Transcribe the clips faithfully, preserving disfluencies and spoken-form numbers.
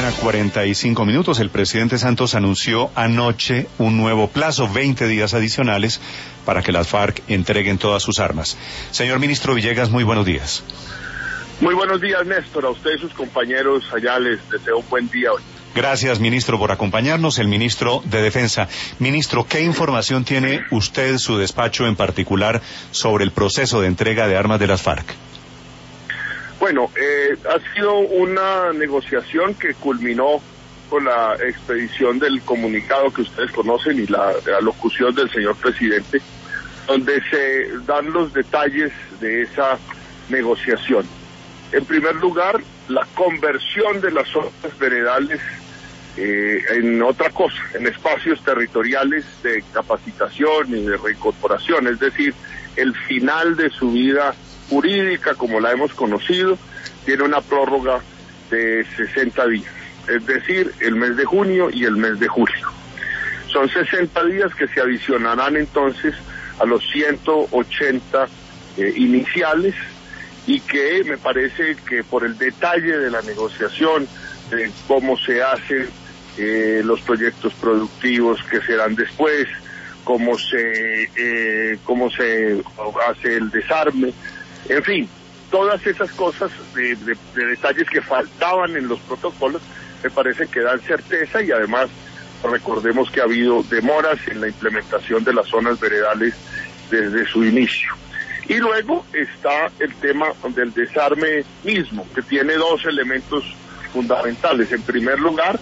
mañana, cuarenta y cinco minutos. El presidente Santos anunció anoche un nuevo plazo, veinte días adicionales, para que las FARC entreguen todas sus armas. Señor ministro Villegas, muy buenos días. Muy buenos días, Néstor. A usted y sus compañeros allá les deseo un buen día hoy. Gracias, ministro, por acompañarnos. El ministro de Defensa. Ministro, ¿qué información tiene usted, su despacho en particular, sobre el proceso de entrega de armas de las FARC? Bueno, eh, ha sido una negociación que culminó con la expedición del comunicado que ustedes conocen y la, la locución del señor presidente, donde se dan los detalles de esa negociación. En primer lugar, la conversión de las zonas veredales eh, en otra cosa, en espacios territoriales de capacitación y de reincorporación, es decir, el final de su vida jurídica, como la hemos conocido, tiene una prórroga de sesenta días, es decir, el mes de junio y el mes de julio. Son sesenta días que se adicionarán entonces a los ciento ochenta eh, iniciales, y que me parece que por el detalle de la negociación, de cómo se hacen eh, los proyectos productivos que serán después, cómo se, eh, cómo se hace el desarme, en fin, todas esas cosas de, de, de detalles que faltaban en los protocolos, me parece que dan certeza, y además recordemos que ha habido demoras en la implementación de las zonas veredales desde su inicio. Y luego está el tema del desarme mismo, que tiene dos elementos fundamentales. En primer lugar,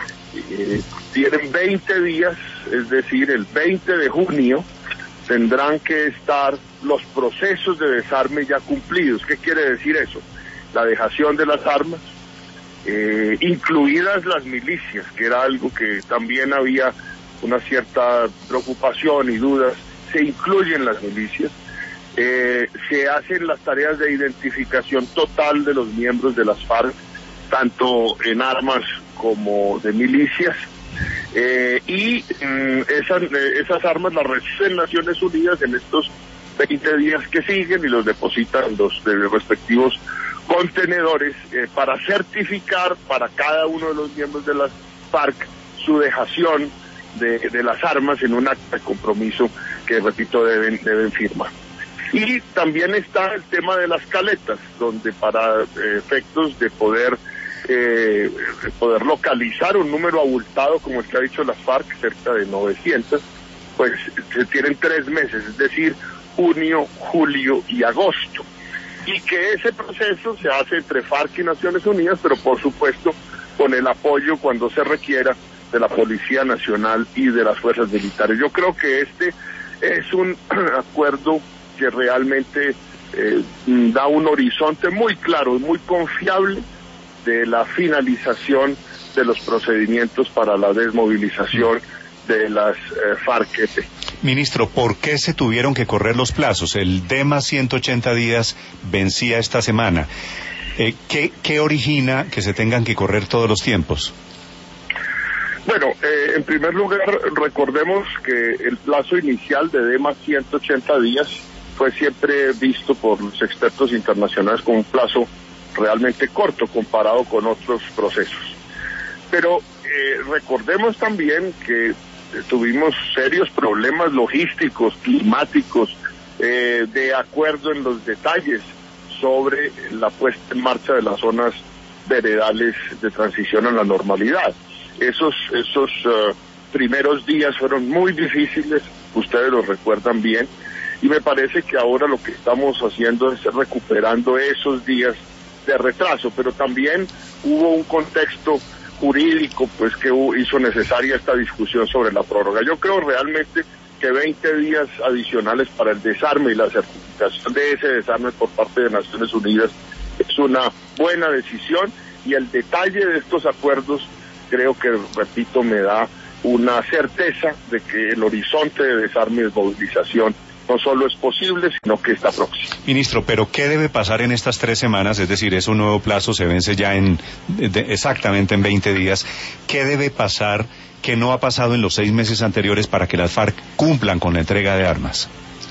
eh, tienen veinte días, es decir, el veinte de junio, tendrán que estar los procesos de desarme ya cumplidos. ¿Qué quiere decir eso? La dejación de las armas, eh, incluidas las milicias, que era algo que también había una cierta preocupación y dudas, se incluyen las milicias. Eh, se hacen las tareas de identificación total de los miembros de las FARC, tanto en armas como de milicias, eh, y mm, esas, eh, esas armas las reciben Naciones Unidas en estos veinte días que siguen y los depositan en los de los respectivos contenedores eh, para certificar para cada uno de los miembros de las FARC su dejación de, de las armas en un acta de compromiso que, repito, deben, deben firmar. Y también está el tema de las caletas, donde para eh, efectos de poder eh, poder localizar un número abultado, como el que ha dicho las FARC, cerca de novecientas, pues se tienen tres meses, es decir, junio, julio y agosto. Y que ese proceso se hace entre FARC y Naciones Unidas, pero por supuesto con el apoyo cuando se requiera de la Policía Nacional y de las fuerzas militares. Yo creo que este es un acuerdo que realmente eh, da un horizonte muy claro y muy confiable de la finalización de los procedimientos para la desmovilización de las eh, FARC-E P. Ministro, ¿por qué se tuvieron que correr los plazos? El D E M A ciento ochenta días vencía esta semana. Eh, ¿qué, ¿Qué origina que se tengan que correr todos los tiempos? Bueno, eh, en primer lugar, recordemos que el plazo inicial de D E M A ciento ochenta días fue siempre visto por los expertos internacionales como un plazo realmente corto comparado con otros procesos. Pero eh, recordemos también que eh, tuvimos serios problemas logísticos, climáticos, eh, de acuerdo en los detalles sobre la puesta en marcha de las zonas veredales de transición a la normalidad. Esos, esos uh, primeros días fueron muy difíciles, ustedes lo recuerdan bien, y me parece que ahora lo que estamos haciendo es recuperando esos días de retraso, pero también hubo un contexto jurídico pues que hizo necesaria esta discusión sobre la prórroga. Yo creo realmente que veinte días adicionales para el desarme y la certificación de ese desarme por parte de Naciones Unidas es una buena decisión, y el detalle de estos acuerdos creo que, repito, me da una certeza de que el horizonte de desarme y desmovilización no solo es posible, sino que está próximo. Ministro, pero ¿qué debe pasar en estas tres semanas? Es decir, es un nuevo plazo, se vence ya en de, exactamente en veinte días. ¿Qué debe pasar que no ha pasado en los seis meses anteriores para que las FARC cumplan con la entrega de armas?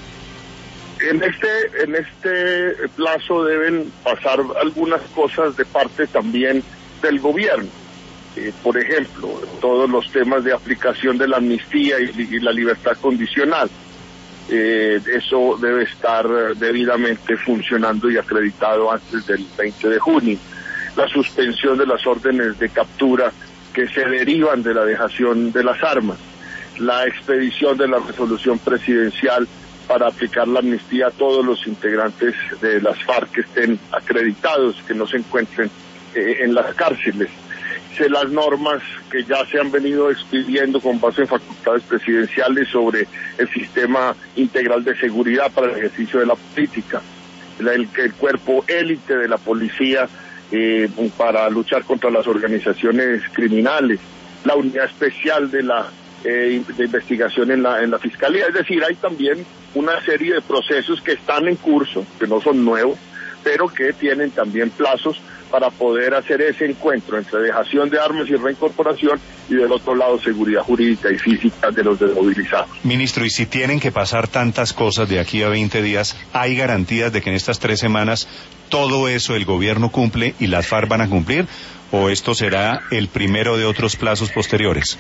En este, en este plazo deben pasar algunas cosas de parte también del gobierno. Eh, por ejemplo, todos los temas de aplicación de la amnistía y, y la libertad condicional. Eh, eso debe estar debidamente funcionando y acreditado antes del veinte de junio. La suspensión de las órdenes de captura que se derivan de la dejación de las armas. La expedición de la resolución presidencial para aplicar la amnistía a todos los integrantes de las FARC que estén acreditados, que no se encuentren eh, en las cárceles. Se las normas que ya se han venido expidiendo con base en facultades presidenciales sobre el sistema integral de seguridad para el ejercicio de la política, el, el cuerpo élite de la policía eh, para luchar contra las organizaciones criminales, la unidad especial de la eh, de investigación en la en la fiscalía. Es decir, hay también una serie de procesos que están en curso, que no son nuevos, pero que tienen también plazos para poder hacer ese encuentro entre dejación de armas y reincorporación, y del otro lado seguridad jurídica y física de los desmovilizados. Ministro, y si tienen que pasar tantas cosas de aquí a veinte días, ¿hay garantías de que en estas tres semanas todo eso el gobierno cumple y las FARC van a cumplir? ¿O esto será el primero de otros plazos posteriores?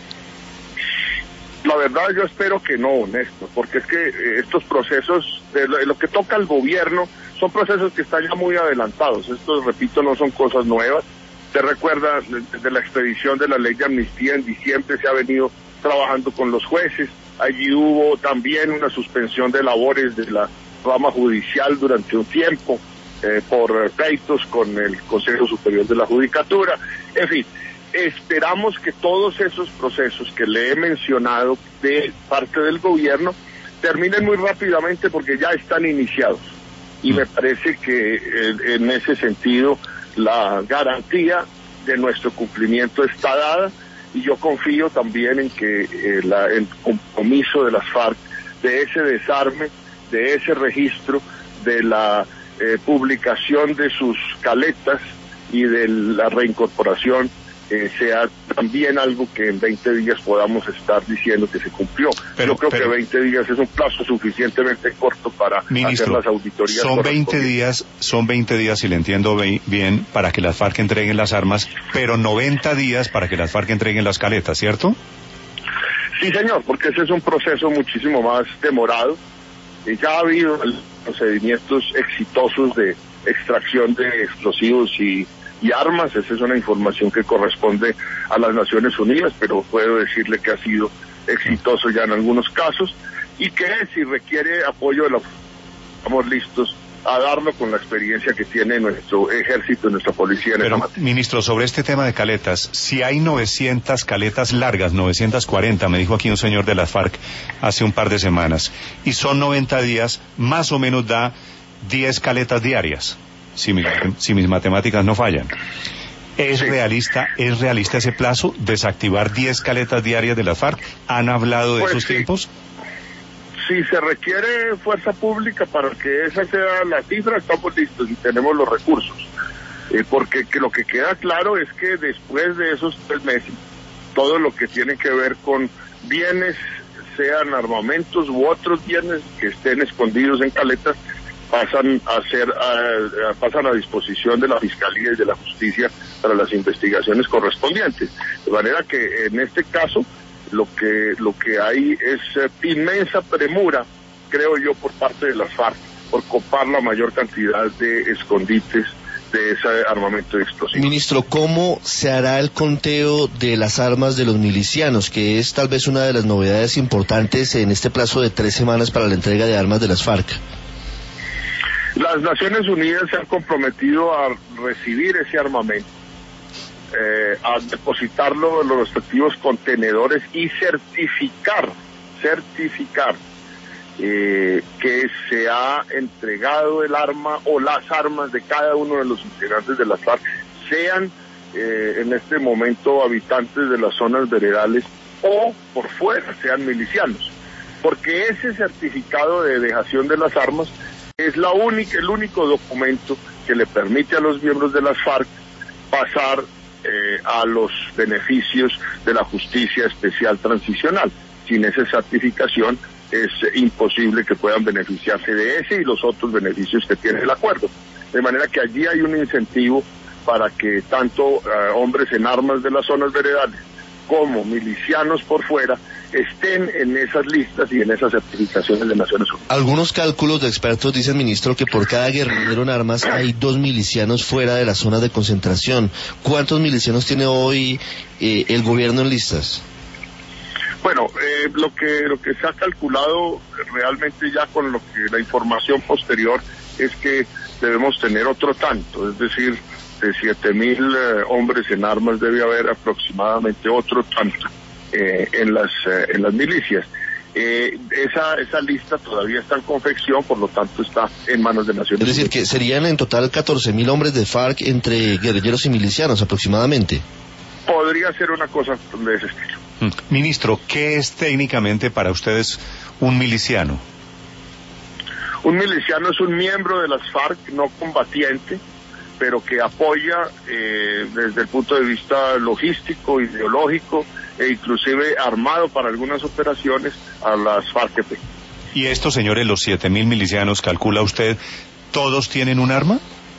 La verdad yo espero que no, Néstor, porque es que eh, estos procesos, de lo, de lo que toca al gobierno, son procesos que están ya muy adelantados. Estos, repito, no son cosas nuevas. Se recuerda desde la expedición de la ley de amnistía en diciembre, se ha venido trabajando con los jueces. Allí hubo también una suspensión de labores de la rama judicial durante un tiempo eh, por pleitos con el Consejo Superior de la Judicatura. En fin, esperamos que todos esos procesos que le he mencionado de parte del gobierno terminen muy rápidamente, porque ya están iniciados. Y me parece que eh, en ese sentido la garantía de nuestro cumplimiento está dada, y yo confío también en que eh, la, el compromiso de las FARC, de ese desarme, de ese registro, de la eh, publicación de sus caletas y de la reincorporación, Eh, sea también algo que en veinte días podamos estar diciendo que se cumplió. Pero, Yo creo pero, que veinte días es un plazo suficientemente corto para ministro, hacer las auditorías. Son veinte días, son veinte días, si le entiendo bien, para que las FARC entreguen las armas, pero noventa días para que las FARC entreguen las caletas, ¿cierto? Sí, señor, porque ese es un proceso muchísimo más demorado. Eh, ya ha habido procedimientos exitosos de extracción de explosivos y y armas. Esa es una información que corresponde a las Naciones Unidas, pero puedo decirle que ha sido exitoso ya en algunos casos, y que si requiere apoyo de la estamos listos a darlo con la experiencia que tiene nuestro ejército y nuestra policía en Pero, esa materia. Ministro, sobre este tema de caletas, si hay novecientas caletas largas, novecientas cuarenta, me dijo aquí un señor de las FARC hace un par de semanas, y son noventa días, más o menos da diez caletas diarias. Si, mi, si mis matemáticas no fallan. ¿Es sí. realista es realista ese plazo, desactivar diez caletas diarias de las FARC? ¿Han hablado de pues esos sí. tiempos? Si se requiere fuerza pública para que esa sea la cifra, estamos listos y tenemos los recursos. Eh, porque que lo que queda claro es que después de esos tres meses, todo lo que tiene que ver con bienes, sean armamentos u otros bienes que estén escondidos en caletas, pasan a ser a, a, pasan a disposición de la Fiscalía y de la Justicia para las investigaciones correspondientes. De manera que en este caso lo que lo que hay es eh, inmensa premura, creo yo, por parte de las FARC por copar la mayor cantidad de escondites de ese armamento explosivo. Ministro, ¿cómo se hará el conteo de las armas de los milicianos, que es tal vez una de las novedades importantes en este plazo de tres semanas para la entrega de armas de las FARC? Las Naciones Unidas se han comprometido a recibir ese armamento, eh, a depositarlo en los respectivos contenedores y certificar, certificar eh, que se ha entregado el arma o las armas de cada uno de los integrantes de las FARC, sean eh, en este momento habitantes de las zonas veredales o por fuera, sean milicianos, porque ese certificado de dejación de las armas es la única, el único documento que le permite a los miembros de las FARC pasar eh, a los beneficios de la justicia especial transicional. Sin esa certificación es eh, imposible que puedan beneficiarse de ese y los otros beneficios que tiene el acuerdo. De manera que allí hay un incentivo para que tanto uh, hombres en armas de las zonas veredales como milicianos por fuera estén en esas listas y en esas certificaciones de Naciones Unidas. Algunos cálculos de expertos dicen, ministro, que por cada guerrillero en armas hay dos milicianos fuera de la zona de concentración. ¿Cuántos milicianos tiene hoy eh, el gobierno en listas? Bueno, eh, lo que lo que se ha calculado realmente ya con lo que la información posterior es que debemos tener otro tanto, es decir, de siete mil eh, hombres en armas debe haber aproximadamente otro tanto eh, en las eh, en las milicias. Eh, esa esa lista todavía está en confección, por lo tanto está en manos de Naciones Unidas. Es decir, que serían en total catorce mil hombres de FARC entre guerrilleros y milicianos aproximadamente. Podría ser una cosa de ese estilo. Mm. Ministro, ¿qué es técnicamente para ustedes un miliciano? Un miliciano es un miembro de las FARC no combatiente, pero que apoya eh, desde el punto de vista logístico, ideológico e inclusive armado para algunas operaciones a las FARC-E P. ¿Y estos señores, los siete mil milicianos, calcula usted, todos tienen un arma?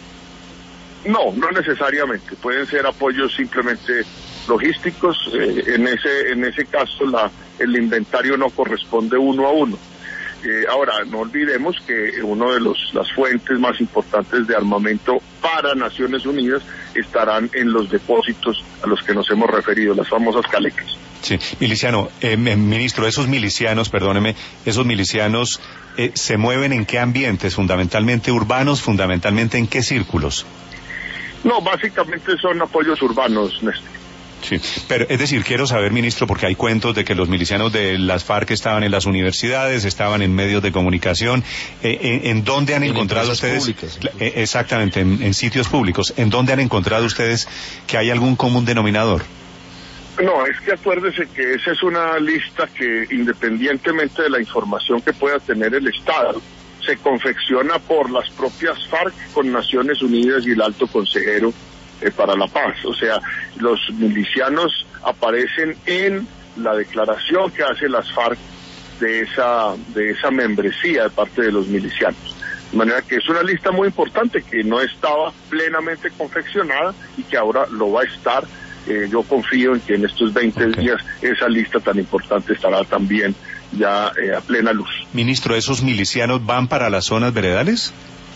No, no necesariamente. Pueden ser apoyos simplemente logísticos. Eh, en ese en ese caso la el inventario no corresponde uno a uno. Eh, ahora, no olvidemos que uno de los las fuentes más importantes de armamento para Naciones Unidas estarán en los depósitos a los que nos hemos referido, las famosas calecas. Sí, miliciano, eh, ministro, esos milicianos, perdóneme, esos milicianos eh, se mueven en qué ambientes, fundamentalmente urbanos, fundamentalmente en qué círculos. No, básicamente son apoyos urbanos, Néstor. Sí, pero es decir, quiero saber, ministro, porque hay cuentos de que los milicianos de las FARC estaban en las universidades, estaban en medios de comunicación. Eh, en, ¿En dónde han en encontrado ustedes? Públicas, eh, exactamente, en, en sitios públicos. ¿En dónde han encontrado ustedes que hay algún común denominador? No, es que acuérdese que esa es una lista que, independientemente de la información que pueda tener el Estado, se confecciona por las propias FARC con Naciones Unidas y el Alto Consejero eh, para la Paz. O sea, los milicianos aparecen en la declaración que hace las FARC de esa de esa membresía de parte de los milicianos. De manera que es una lista muy importante que no estaba plenamente confeccionada y que ahora lo va a estar. Eh, yo confío en que en estos veinte okay. días esa lista tan importante estará también ya eh, a plena luz. Ministro, ¿esos milicianos van para las zonas veredales?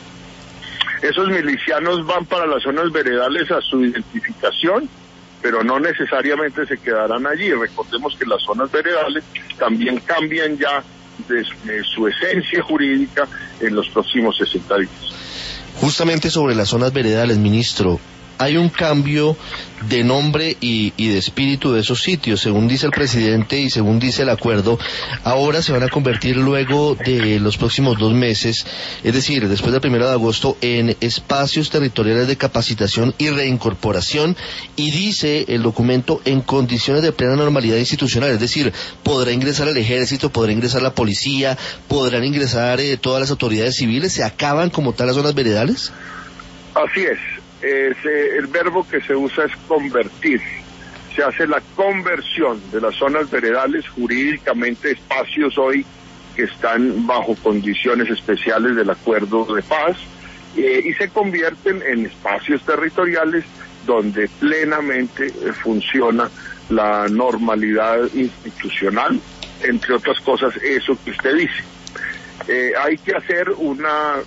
Esos milicianos van para las zonas veredales a su identificación, pero no necesariamente se quedarán allí. Recordemos que las zonas veredales también cambian ya de, de su esencia jurídica en los próximos sesenta días. Justamente sobre las zonas veredales, ministro, hay un cambio de nombre y, y de espíritu de esos sitios, según dice el presidente y según dice el acuerdo. Ahora se van a convertir luego de los próximos dos meses, es decir, después del primero de agosto, en espacios territoriales de capacitación y reincorporación, y dice el documento en condiciones de plena normalidad institucional, es decir, podrá ingresar el ejército, podrá ingresar la policía, podrán ingresar eh, todas las autoridades civiles. ¿Se acaban como tal las zonas veredales? Así es. Ese, el verbo que se usa es convertir. Se hace la conversión de las zonas veredales, jurídicamente espacios hoy que están bajo condiciones especiales del acuerdo de paz, eh, y se convierten en espacios territoriales donde plenamente eh, funciona la normalidad institucional, entre otras cosas eso que usted dice. Eh, hay que hacer una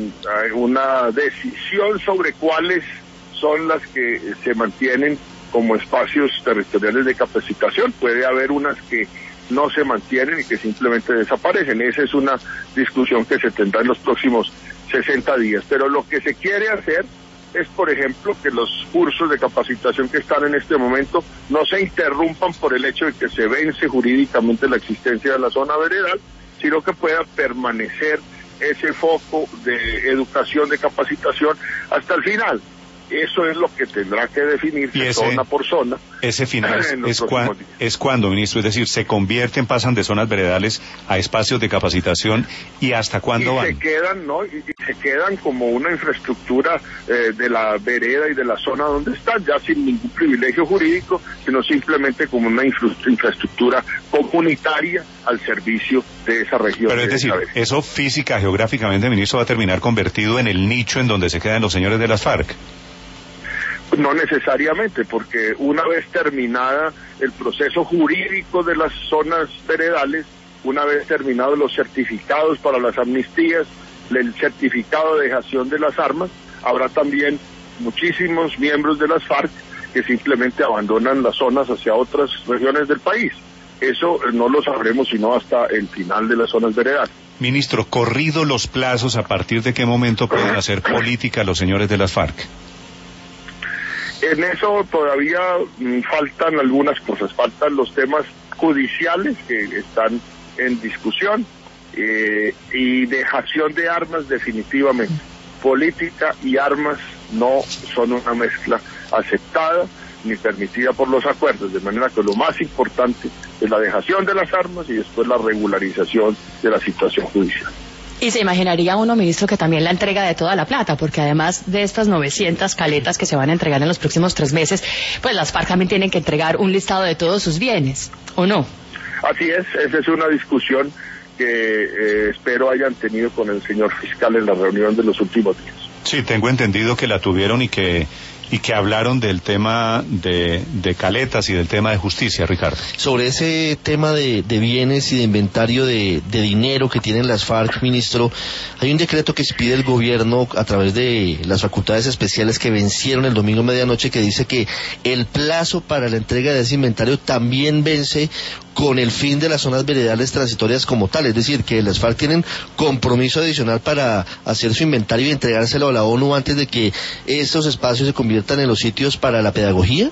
una decisión sobre cuáles son las que se mantienen como espacios territoriales de capacitación. Puede haber unas que no se mantienen y que simplemente desaparecen. Esa es una discusión que se tendrá en los próximos sesenta días. Pero lo que se quiere hacer es, por ejemplo, que los cursos de capacitación que están en este momento no se interrumpan por el hecho de que se vence jurídicamente la existencia de la zona veredal, sino que pueda permanecer ese foco de educación, de capacitación hasta el final. Eso es lo que tendrá que definirse ese, zona por zona. Ese final es, es, cua, es cuando, ministro, es decir, se convierten, pasan de zonas veredales a espacios de capacitación, ¿y hasta cuándo y van? Se quedan, ¿no? Y, y se quedan como una infraestructura eh, de la vereda y de la zona donde están, ya sin ningún privilegio jurídico, sino simplemente como una infra, infraestructura comunitaria al servicio de esa región. Pero es decir, eso física, geográficamente, ministro, va a terminar convertido en el nicho en donde se quedan los señores de las FARC. No necesariamente, porque una vez terminada el proceso jurídico de las zonas veredales, una vez terminados los certificados para las amnistías, el certificado de dejación de las armas, habrá también muchísimos miembros de las FARC que simplemente abandonan las zonas hacia otras regiones del país. Eso no lo sabremos sino hasta el final de las zonas veredales. Ministro, corrido los plazos, ¿a partir de qué momento pueden hacer política los señores de las FARC? En eso todavía mm, faltan algunas cosas, faltan los temas judiciales que están en discusión eh, y dejación de armas definitivamente. Política y armas no son una mezcla aceptada ni permitida por los acuerdos, de manera que lo más importante es la dejación de las armas y después la regularización de la situación judicial. Y se imaginaría uno, ministro, que también la entrega de toda la plata, porque además de estas novecientas caletas que se van a entregar en los próximos tres meses, pues las FARC también tienen que entregar un listado de todos sus bienes, ¿o no? Así es, esa es una discusión que eh, espero hayan tenido con el señor fiscal en la reunión de los últimos días. Sí, tengo entendido que la tuvieron y que y que hablaron del tema de, de caletas y del tema de justicia, Ricardo. Sobre ese tema de, de bienes y de inventario de, de dinero que tienen las FARC, ministro, hay un decreto que expide el gobierno a través de las facultades especiales que vencieron el domingo medianoche, que dice que el plazo para la entrega de ese inventario también vence con el fin de las zonas veredales transitorias como tal, es decir, que las FARC tienen compromiso adicional para hacer su inventario y entregárselo a la ONU antes de que estos espacios se conviertan en los sitios para la pedagogía.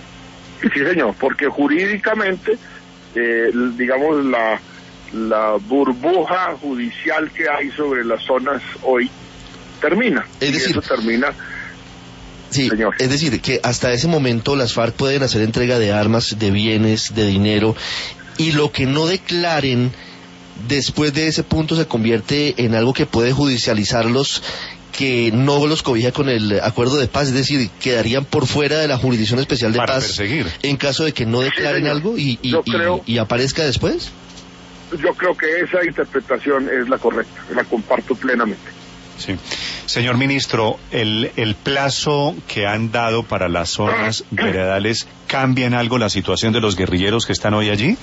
Sí, señor, porque jurídicamente, eh, digamos, la, la burbuja judicial que hay sobre las zonas hoy termina. Es decir, y eso termina... Sí, señor. Es decir, que hasta ese momento las FARC pueden hacer entrega de armas, de bienes, de dinero, y lo que no declaren después de ese punto se convierte en algo que puede judicializarlos, que no los cobija con el acuerdo de paz, es decir, quedarían por fuera de la jurisdicción especial de Para paz perseguir. En caso de que no declaren sí, algo y, y, creo... y, y aparezca después. Yo creo que esa interpretación es la correcta, la comparto plenamente. Sí. Señor ministro, el, el plazo que han dado para las zonas veredales, ¿cambia en algo la situación de los guerrilleros que están hoy allí?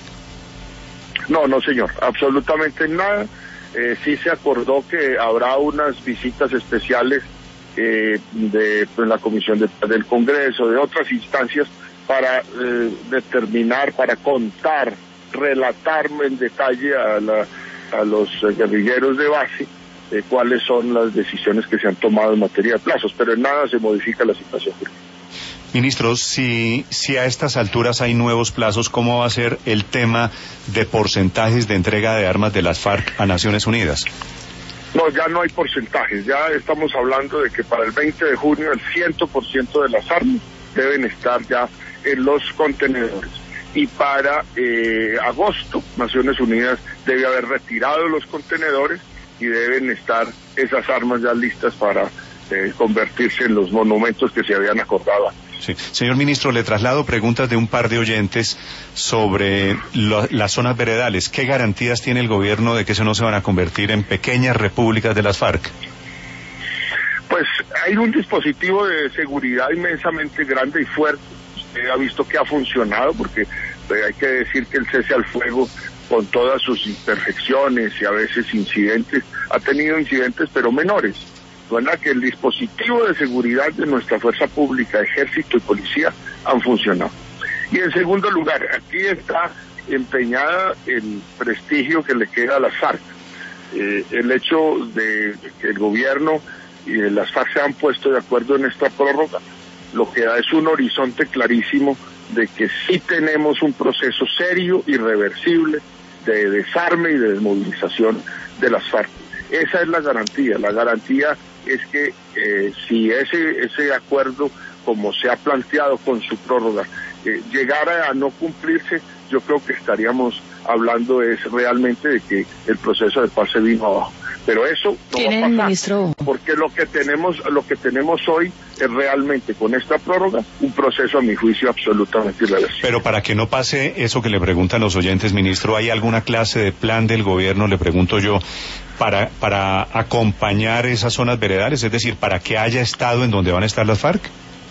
No, no señor, absolutamente nada. Eh, sí se acordó que habrá unas visitas especiales eh, de pues, la Comisión de, del Congreso, de otras instancias, para eh, determinar, para contar, relatar en detalle a, la, a los guerrilleros de base de cuáles son las decisiones que se han tomado en materia de plazos, pero en nada se modifica la situación jurídica. Ministro, si, si a estas alturas hay nuevos plazos, ¿cómo va a ser el tema de porcentajes de entrega de armas de las FARC a Naciones Unidas? No, ya no hay porcentajes, ya estamos hablando de que para el veinte de junio el cien por ciento de las armas deben estar ya en los contenedores. Y para eh, agosto, Naciones Unidas debe haber retirado los contenedores y deben estar esas armas ya listas para eh, convertirse en los monumentos que se habían acordado. Sí. Señor ministro, le traslado preguntas de un par de oyentes sobre lo, las zonas veredales. ¿Qué garantías tiene el gobierno de que eso no se van a convertir en pequeñas repúblicas de las FARC? Pues hay un dispositivo de seguridad inmensamente grande y fuerte. Usted ha visto que ha funcionado, porque eh, hay que decir que el cese al fuego, con todas sus imperfecciones y a veces incidentes, ha tenido incidentes pero menores. Bueno, que el dispositivo de seguridad de nuestra fuerza pública, ejército y policía han funcionado. Y en segundo lugar, aquí está empeñada el prestigio que le queda a las FARC. Eh, el hecho de que el gobierno y las FARC se han puesto de acuerdo en esta prórroga, lo que da es un horizonte clarísimo de que sí tenemos un proceso serio, irreversible, de desarme y de desmovilización de las FARC. Esa es la garantía. La garantía es que eh, si ese ese acuerdo, como se ha planteado con su prórroga, eh, llegara a no cumplirse, yo creo que estaríamos hablando es realmente de que el proceso de paz se vino abajo. Pero eso no va a pasar, ministro? Porque lo que tenemos lo que tenemos hoy es realmente, con esta prórroga, un proceso a mi juicio absolutamente irreversible. Pero para que no pase eso que le preguntan los oyentes, ministro, ¿hay alguna clase de plan del gobierno, le pregunto yo, para para acompañar esas zonas veredales? Es decir, para que haya estado en donde van a estar las FARC.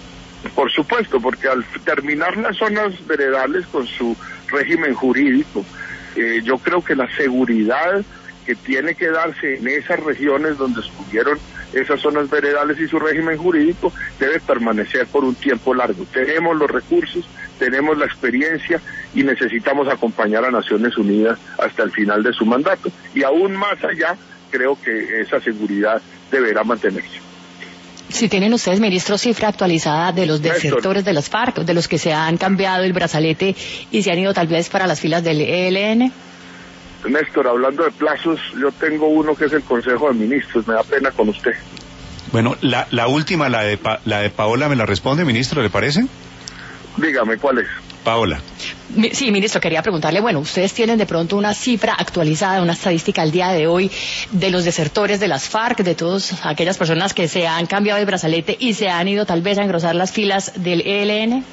Por supuesto, porque al terminar las zonas veredales con su régimen jurídico, eh, yo creo que la seguridad que tiene que darse en esas regiones donde estuvieron esas zonas veredales y su régimen jurídico debe permanecer por un tiempo largo. Tenemos los recursos, tenemos la experiencia y necesitamos acompañar a Naciones Unidas hasta el final de su mandato. Y aún más allá, creo que esa seguridad deberá mantenerse. Si tienen ustedes, ministro, cifra actualizada de los desertores de las FARC, de los que se han cambiado el brazalete y se han ido tal vez para las filas del E L N. Néstor, hablando de plazos, yo tengo uno que es el Consejo de Ministros, me da pena con usted. Bueno, la, la última, la de, pa, la de Paola, ¿me la responde, ministro, le parece? Dígame, ¿cuál es? Paola. Sí, ministro, quería preguntarle, bueno, ustedes tienen de pronto una cifra actualizada, una estadística al día de hoy de los desertores de las FARC, de todas aquellas personas que se han cambiado el brazalete y se han ido tal vez a engrosar las filas del E L N.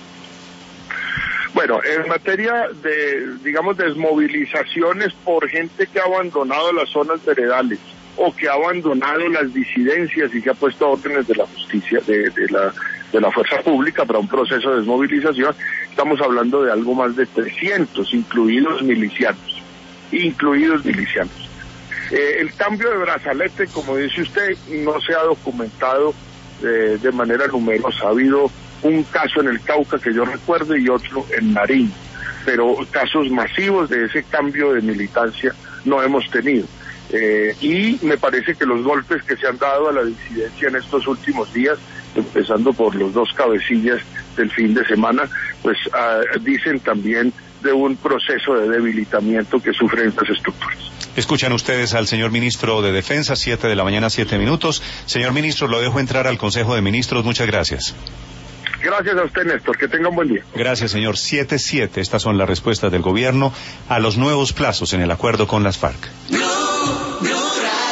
Bueno, en materia de, digamos, desmovilizaciones por gente que ha abandonado las zonas veredales o que ha abandonado las disidencias y que ha puesto órdenes de la justicia, de, de la de la fuerza pública para un proceso de desmovilización, estamos hablando de algo más de trescientos, incluidos milicianos, incluidos milicianos. Eh, el cambio de brazalete, como dice usted, no se ha documentado eh, de manera numerosa. Ha habido un caso en el Cauca que yo recuerdo y otro en Nariño, pero casos masivos de ese cambio de militancia no hemos tenido. Eh, y me parece que los golpes que se han dado a la disidencia en estos últimos días, empezando por los dos cabecillas del fin de semana, pues uh, dicen también de un proceso de debilitamiento que sufren estas estructuras. Escuchan ustedes al señor ministro de Defensa, siete de la mañana, siete minutos. Señor ministro, lo dejo entrar al Consejo de Ministros. Muchas gracias. Gracias a usted, Néstor. Que tenga un buen día. Gracias, señor. siete siete. Estas son las respuestas del gobierno a los nuevos plazos en el acuerdo con las FARC.